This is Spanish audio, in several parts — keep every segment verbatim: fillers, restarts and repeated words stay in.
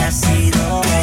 has ido hoy?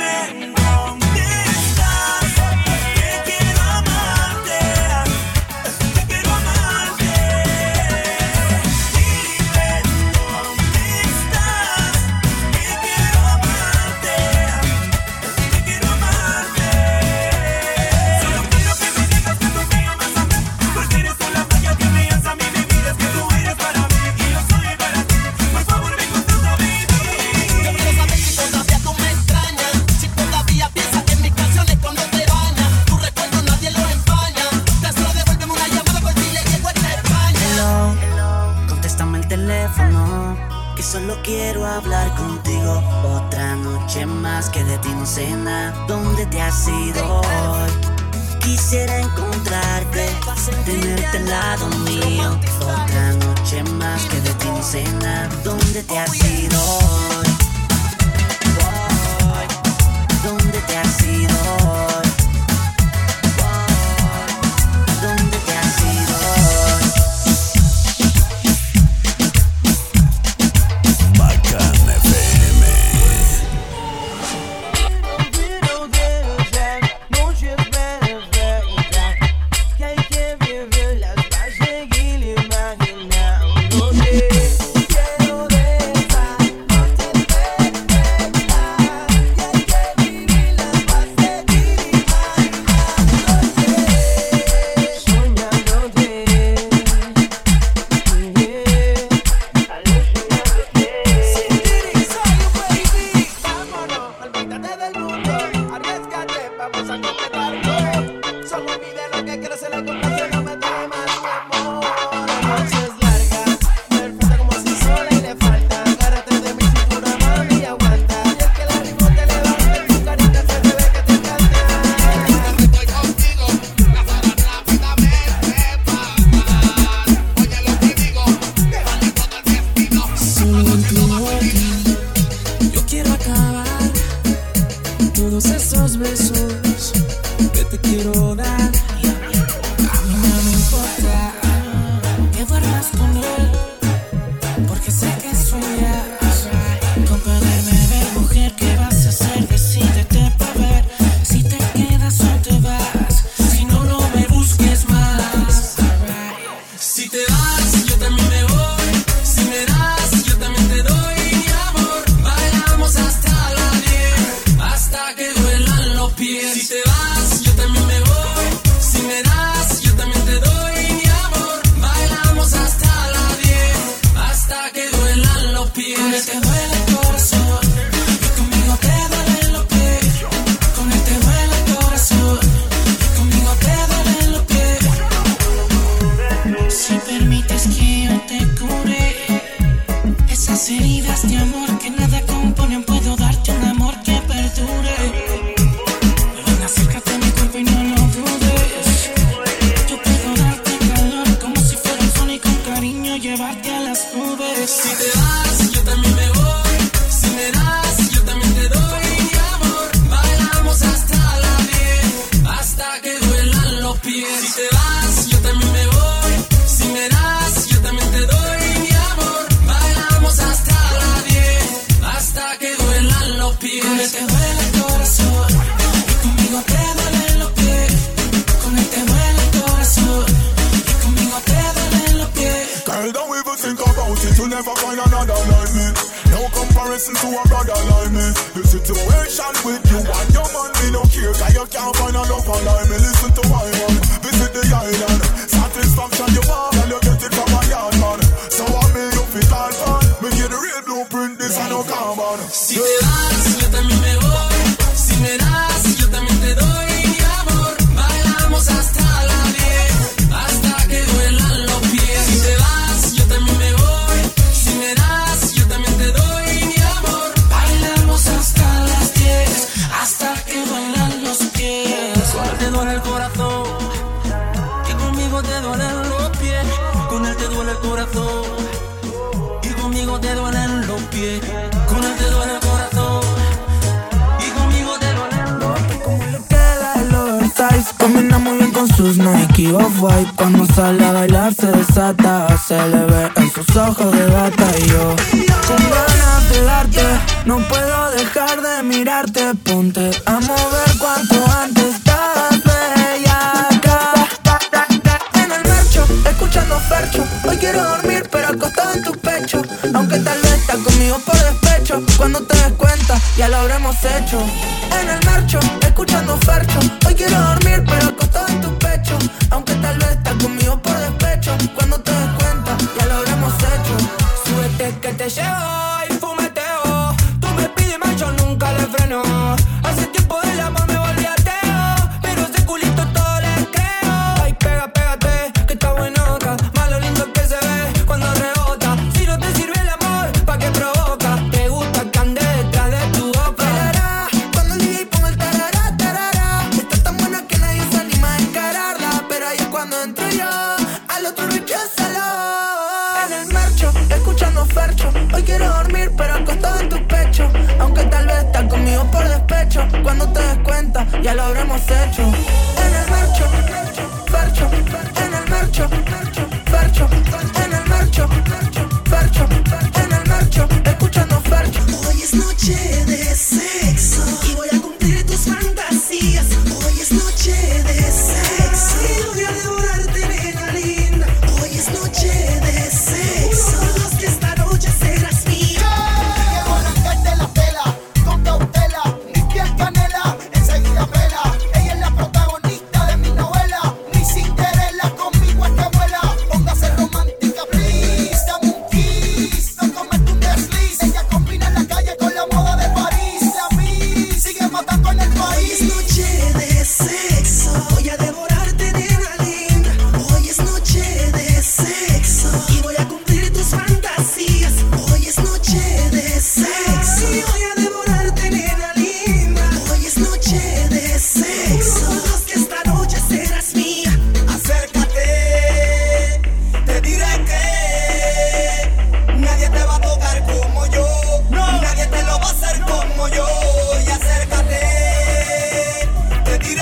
Que solo quiero hablar contigo. Otra noche más que de ti no sé nada. ¿Dónde te has ido hoy? Quisiera encontrarte, tenerte al lado mío. Otra noche más que de ti no sé nada. ¿Dónde te has ido hoy? Hoy. ¿Dónde te has ido hoy? ¿Dónde te has ido hoy? Te duele el corazón, sus Nike Off-White. Cuando sale a bailar se desata, se le ve en sus ojos de gata. Y yo con ganas de darte, no puedo dejar de mirarte. Ponte a mover cuanto antes, estás bellaca. En el marcho, escuchando Fercho. Hoy quiero dormir pero acostado en tu pecho. Aunque tal vez estás conmigo por despecho. Cuando te des cuenta, ya lo habremos hecho. En el marcho, escuchando Fercho. Hoy quiero dormir pero acostado en tu pecho. Aunque tal vez estás conmigo por despecho. Cuando te des cuenta, ya lo habremos hecho. Súbete que te llevo y fumeteo. Tú me pides más, yo nunca le freno. Hace tiempo del amor me volví ateo, pero ese culito todo le creo. Ay, pega, pégate, que está buenoca. Más lo lindo que se ve cuando rebota. Si no te sirve el amor, ¿pa' qué provoca? Te gusta que ande detrás de tu boca. Tarará, cuando el D J ponga el tarará, tarará. Está tan buena que nadie se anima a encararla. Pero ahí es cuando entro yo, al otro recházalo. En el marcho, escuchando Fercho. Hoy quiero dormir pero acostado en tu pecho. Aunque tal vez estás conmigo por despecho. Cuando te des cuenta, ya lo habremos hecho. En el marcho, Fercho. En el marcho, Fercho. En el marcho, Fercho. En el marcho, escuchando Fercho. Hoy es noche de sexo y voy a cumplir tus fantasías. Hoy es noche de sexo y voy a devorarte, nena linda. Hoy es noche de sexo. Todos que esta noche serás mía. Quiero arrancarte la tela con cautela, ni piel canela, enseguida pela. Ella es la protagonista de mi novela. Ni Cinderella, conmigo es que vuela. Póngase romántica, please. Dame un kiss, no comete un desliz. Ella combina la calle con la moda de París. Y a mí sigue matando en el Hoy es país. noche de sexo. Voy a devorarte, nena linda. Hoy es noche de sexo y voy a cumplir tus fantasías. Hoy es noche de sexo y voy a devorarte, nena linda. Hoy es noche de sexo. Todos que esta noche serás mía. Acércate, te diré que nadie te va a tocar como yo, nadie te lo va a hacer como yo. Y acércate, te diré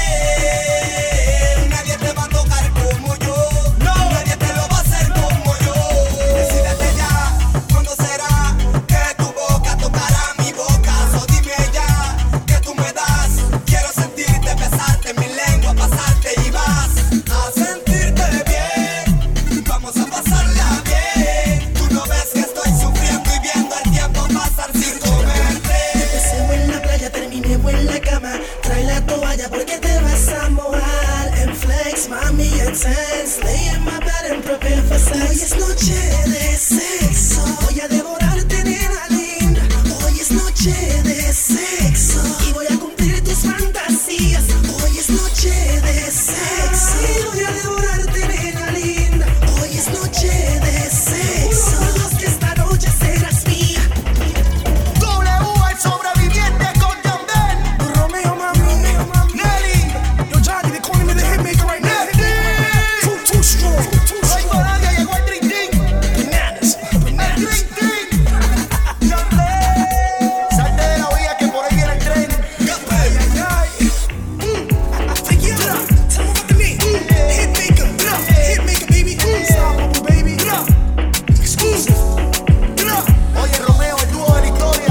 que nadie te va a tocar como yo, nadie te lo va a hacer como yo. Decídete ya, ¿cuándo será que tu boca tocará mi boca? So dime ya, que tú me das. Quiero sentirte, besarte, mi lengua pasarte y vas a sentirte bien. Vamos a pasarla bien. Tú no ves que estoy sufriendo y viendo el tiempo pasar sin comerte. Empecemos en la playa, terminemos en la cama. Trae la toalla porque te vas a mojar. En flex, mami, and sense. Lay in my bed and prepare for sex. Hoy es noche de sexo. Voy a devorarte, nena linda. Hoy es noche de sexo y voy a cumplir tus fantasías. Hoy es noche de sexo y voy a devorarte, nena linda. Hoy es noche de sexo. Todos que esta noche serás mía. W, el sobreviviente con Yandel. Romeo, mami, Nelly, yo Johnny, they calling me the hitmaker right now. Too, too strong, too Ray strong. Bolaño llegó el Dream Team. Bananas, El bananas. Dream Team. Yandel. Salte de la vía que por ahí viene el tren. Take it up, tell 'em about the name. Hitmaker, hitmaker, baby. Unstoppable, baby. Exclusive. Oye, Romeo, el dúo de la historia.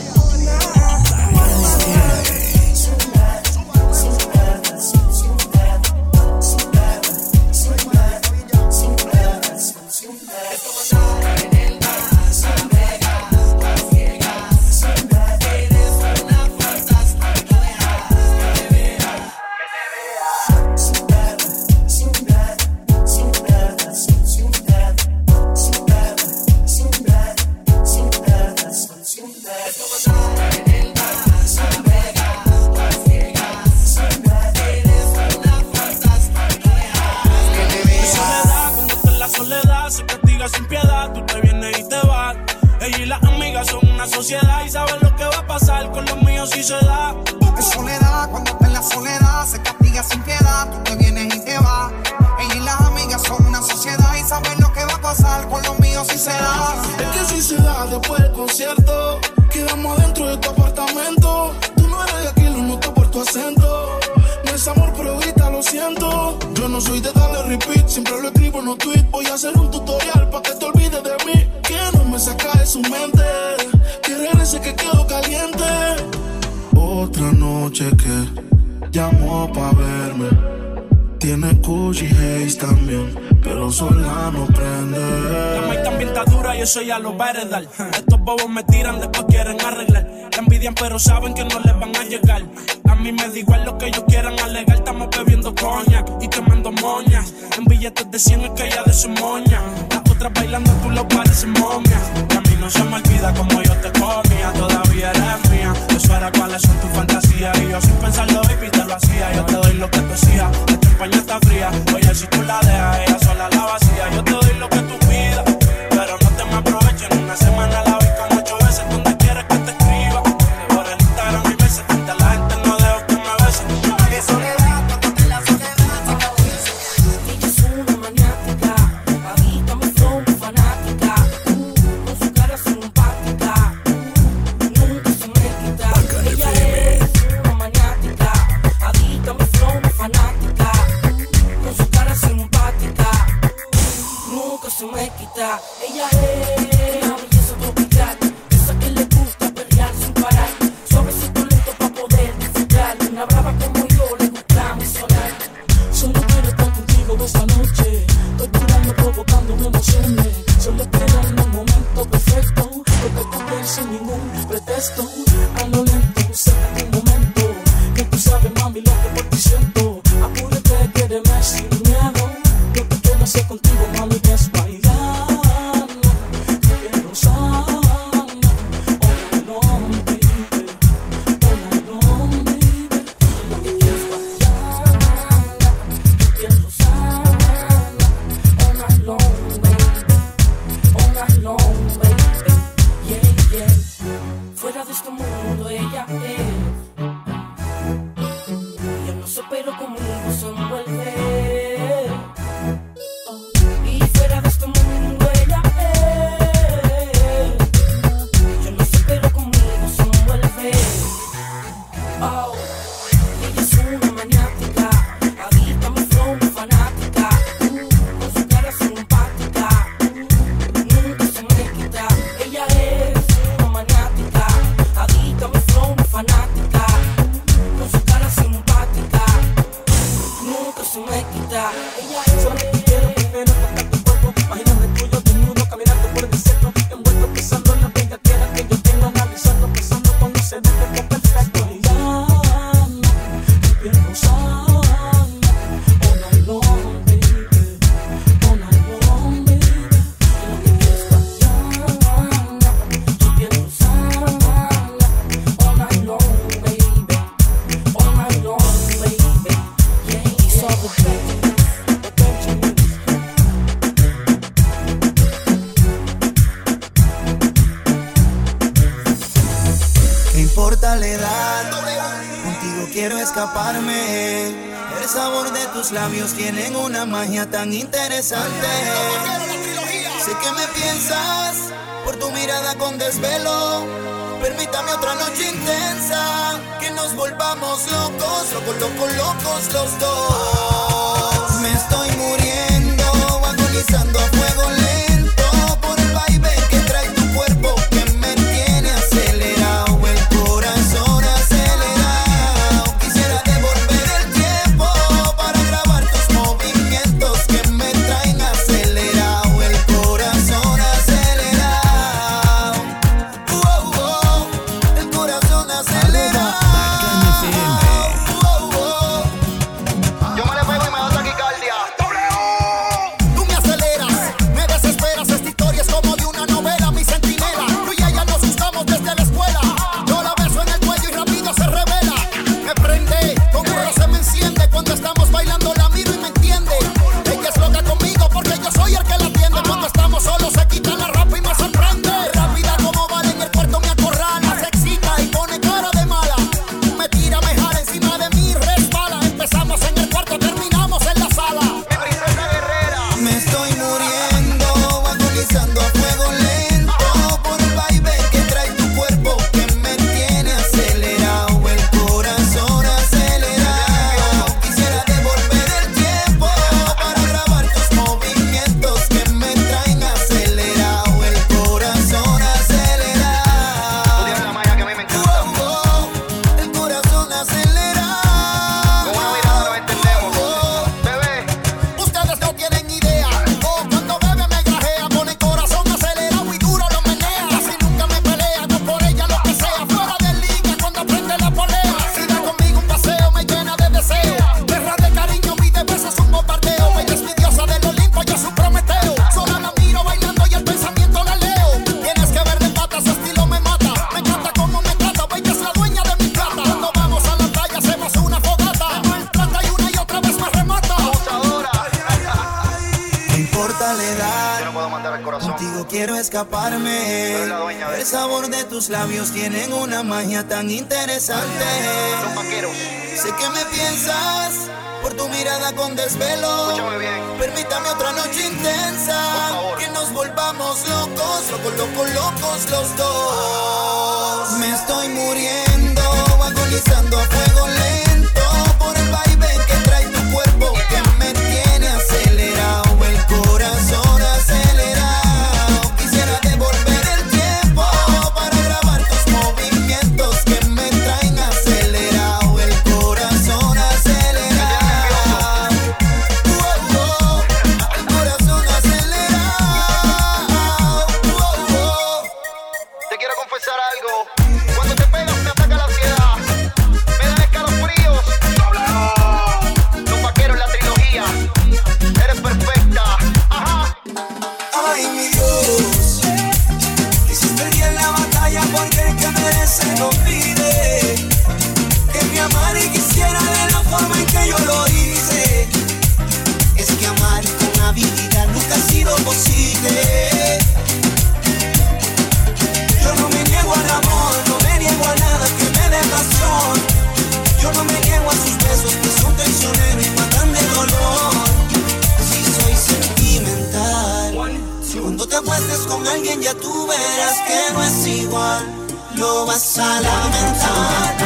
Soledad, cuando está en la soledad se castiga sin piedad, tú te vienes y te vas. Ella y las amigas son una sociedad y saben lo que va a pasar con los míos si se da. En soledad, cuando está en la soledad, se castiga sin piedad, tú te vienes y te vas. Ella y las amigas son una sociedad y saben lo que va a pasar con los míos si se da. Es que si se da después del concierto, quedamos dentro de tu apartamento. Tú no eres de aquí, lo noto por tu acento. No es amor, pero grita, lo siento. unos tweets, voy a hacer un tutorial pa' que te olvides de mí. Que no me saca de su mente, que regrese que quedo caliente. Otra noche que llamó pa' verme. Tiene Gucci Haze también, pero sola no prende. La maíz también está dura y eso ya lo va a heredar. Estos bobos me tiran, después quieren arreglar. La envidian pero saben que no les van a llegar. A mí me da igual lo que ellos quieran alegar. Estamos bebiendo coñac y quemando moñas. En billetes de cien es que ella de su moña. Las otras bailando tú lo pareces momia. Y a mí no se me olvida como yo te comía. Todavía eres mía. Eso era cuáles son tus fantasías. Y yo sin pensarlo baby te lo hacía. Yo te doy lo que tú hacías. Esta España está fría. Oye si tú la dejas ella sola la vacía. Yo te doy lo que tú pidas, pero no te me aproveches. En una semana la vi como ocho veces. Donde quieres que te escriba. Por el Instagram y veces. Frente a la gente no dejo que me besen. Qué soledad, cuando en la soledad. Ella es una maniática, adicta a mi flow, muy fanática. Uh, con su cara simpática, uh, nunca se me quita. Ella es una maniática, adicta a mi flow, muy fanática. Uh, con su cara simpática, uh, nunca se me quita. Ella es una belleza tropical, esa que le gusta perrear sin parar. Suavecito lento pa' poder disfrutar. Una brava como yo le gusta mi sonar. Solo quiero estar contigo esta noche. Estoy curando, provocando emociones. Solo espero en un momento perfecto, porque tú ves sin ningún pretexto. A lo lento, busca un momento, que tú sabes mami lo que por ti siento. Apúrate, quédeme sin miedo. Lo que quiero hacer contigo mami es bailar. Quiero usar all night long, baby. All night long, baby. Lo que quiero es bailar. Quiero usar all night long, baby. All night long, baby. Yeah, yeah. Fuera de este mundo ella es. Ella no sé pero conmigo se envuelve. Y fuera de este mundo ella es. Yo no sé pero conmigo se envuelve. Oh, ella es una maniática, adicta a mi flow, muy fanática. Uh, con su cara simpática, uh, nunca se me quita. Ella es una maniática, adicta a mi flow, muy fanática. Uh, con su cara simpática, uh, nunca se me quita. Ella es Solo te quiero primero tocar tu cuerpo. Imagínate tuyo desnudo caminando por el desierto. Envuelto pensando en la bellaquera que yo tengo. Analizando, pensando cómo se ve de perfecto. Y ya quiero usar all night long, baby. All night long, baby. Lo que quiero es bailar. Yo quiero usar all night long, baby. All night long, baby. Yeah, it's all the best. ¿Qué importa la edad? Contigo quiero escaparme. El sabor de tus labios tienen una magia tan interesante. Sé que me piensas por tu mirada con desvelo. Permítame otra noche intensa, que nos volvamos locos, locos, locos, locos los dos. Me estoy muriendo, agonizando a fuego lento por el baile que trae tu cuerpo, que me tiene acelerado, el corazón acelerado. Quisiera devolver el tiempo para grabar tus movimientos que me traen acelerado, el corazón acelerado. Oh, oh, el corazón acelerado. Oh, oh. Yo me le pego y me da taquicardia. Tú me aceleras, me quiero escaparme. El sabor de tus labios tienen una magia tan interesante. Sé que me piensas por tu mirada con desvelo. Permítame otra noche intensa, que nos volvamos locos, locos, locos, locos los dos. Me estoy muriendo, agonizando a fuego lento por el baile que trae tu cuerpo, que me tiene acelerado, el corazón acelerado. Quisiera devolver el tiempo para grabar tus movimientos que me traen acelerado, el corazón acelerado. Oh, oh, el corazón acelerado. Oh, oh. Te quiero confesar algo. Cuando te pegas me ataca la ansiedad, me dan escalofríos. Los vaqueros, la trilogía, eres perfecta. Ajá. Ay, mi Dios, quisiste perder la batalla porque el que merece no pide. Que me amara y quisiera de la forma en que yo lo hice. Es que amar con habilidad nunca ha sido posible. Yo no me niego al amor, no me niego a nada que me dé pasión. Yo no me niego a sus besos que son traicioneros y matan de dolor. Si soy sentimental, cuando te acuestes con alguien ya tú verás que no es igual. Lo vas a lamentar.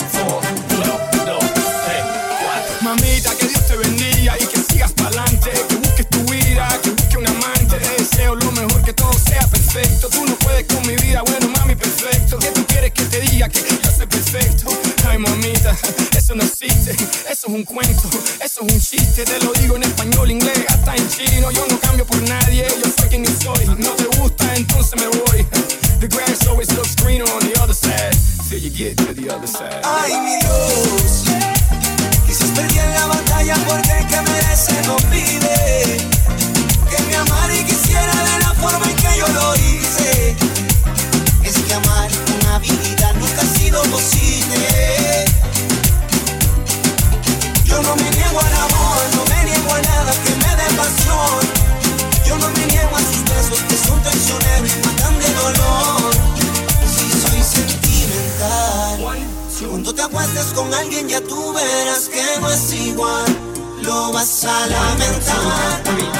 Mamita, que Dios te bendiga y que sigas pa'lante, que busques tu vida, que busques un amante. Te deseo lo mejor, que todo sea perfecto. Tú no puedes con mi vida, bueno mami, perfecto. ¿Qué tú quieres que te diga? Que yo soy perfecto. Ay mamita, eso no existe, eso es un cuento, eso es un chiste. Te lo digo en español, inglés, hasta en chino. Yo no cambio por nadie, yo soy quien yo soy. No te gusta, entonces me voy. The grass always looks greener on the other side, till you get to the other side. Ay, mi Dios, quizás perdí en la batalla porque el que merece no pide. Que me amara y quisiera de la forma en que yo lo hice. Es que amar con habilidad nunca ha sido posible. Yo no me niego al amor, no me niego a nada que me dé pasión. Yo no me niego a sus besos que son traicioneros y matan de dolor. Si soy sentimental, cuando te acuestes con alguien ya tú verás que no es igual. Lo vas a lamentar.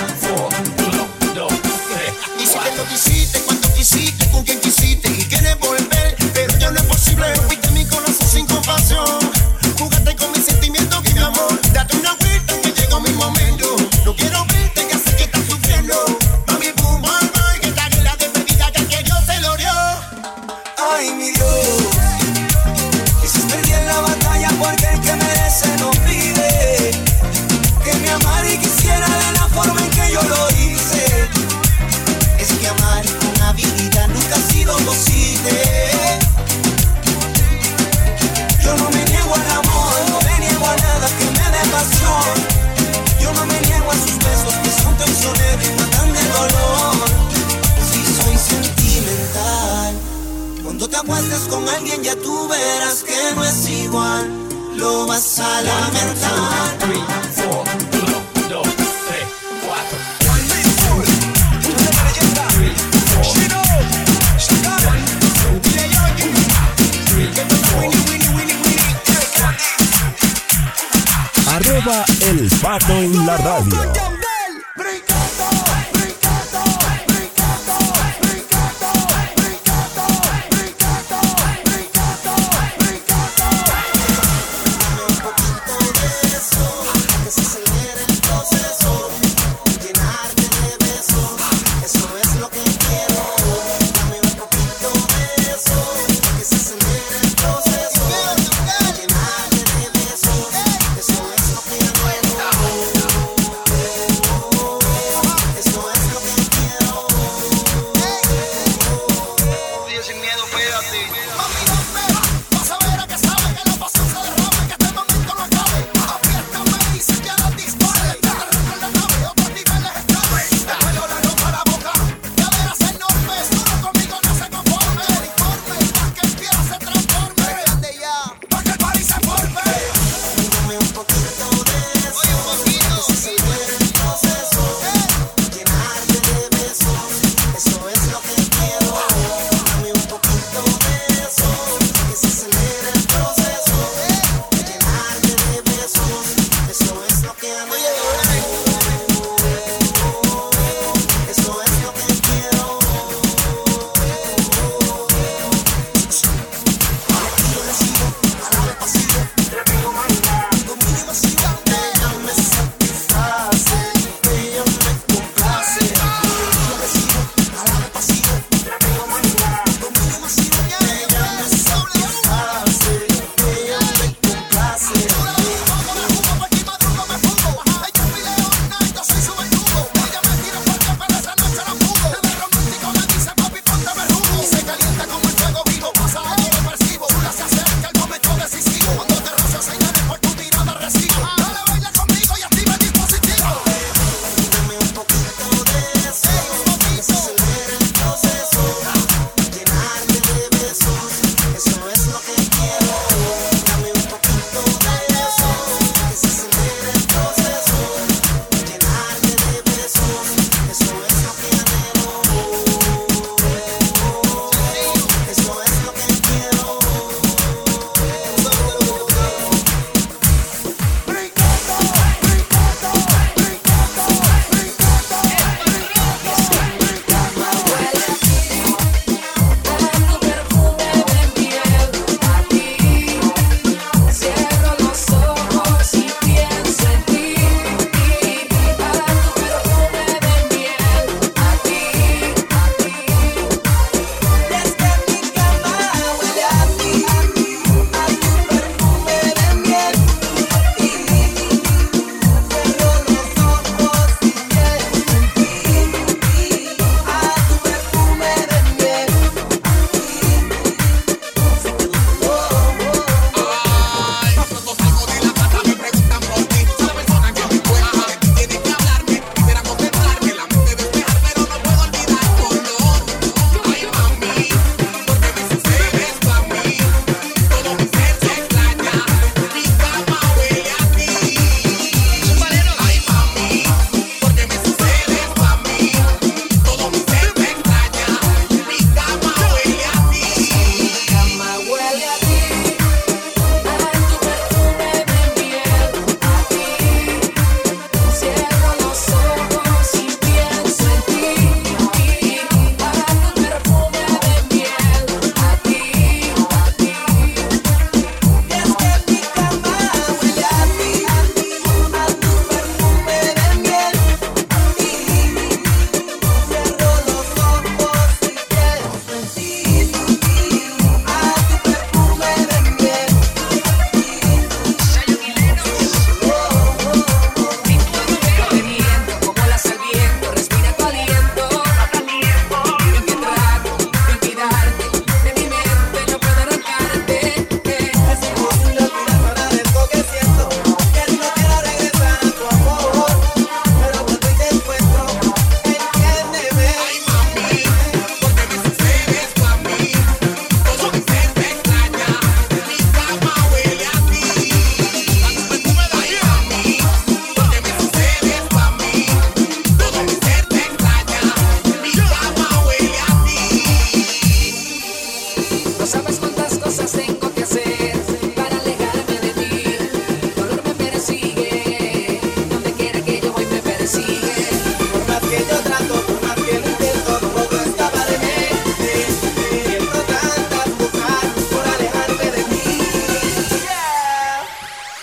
Hiciste lo que hiciste, cuando quisiste, con quien quisiste y quieres volver, pero ya no es posible. Rompiste mi corazón sin compasión, jugaste con mis sentimientos y mi amor. Date una vuelta que llegó mi momento. No quiero verte, ya sé que estás sufriendo. Mami, boom, boom, boom, que esta guerra de perdida ya que Dios se lo dio. Ay, mi Dios, quizás perdí en la batalla porque el que merece no pide. Que me amara y quisiera de la forma en que yo lo hice. Es que amar con habilidad nunca ha sido posible. Yo no me niego al amor, no me niego a nada que me dé pasión. Yo no me niego a sus besos que son traicioneros y matan de dolor. Si soy sentimental, cuando te acuestes con alguien ya tú verás que no es igual. Lo vas a lamentar. Arroba El Pato en la radio.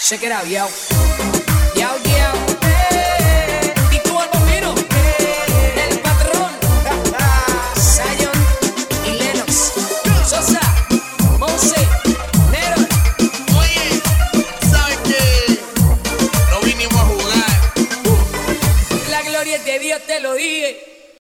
Check it out, yo. Yo, yo. Eh. Y tú al bambino. Eh. El patrón. Zion y Lennox. Sosa. Monse. Nero. Oye, ¿sabes qué? No vinimos a jugar. La gloria es de Dios, te lo dije.